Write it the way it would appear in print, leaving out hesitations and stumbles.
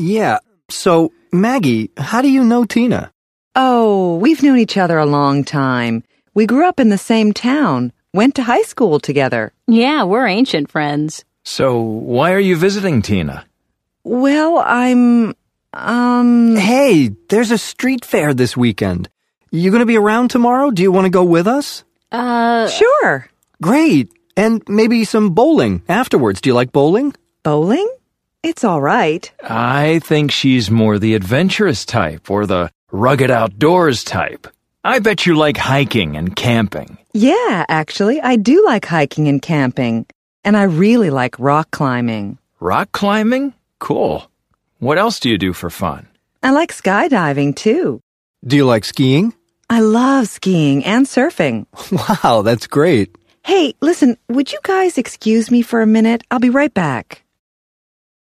Yeah, so, Maggie, how do you know Tina? Oh, we've known each other a long time. We grew up in the same town, went to high school together. Yeah, we're ancient friends. So, why are you visiting Tina? Well, Hey, there's a street fair this weekend. You gonna be around tomorrow? Do you want to go with us? Sure. Great. And maybe some bowling afterwards. Do you like bowling? Bowling? It's all right. I think she's more the adventurous type or the rugged outdoors type. I bet you like hiking and camping. Yeah, actually, I do like hiking and camping. And I really like rock climbing. Rock climbing? Cool. What else do you do for fun? I like skydiving, too. Do you like skiing? I love skiing and surfing. Wow, that's great. Hey, listen, would you guys excuse me for a minute? I'll be right back.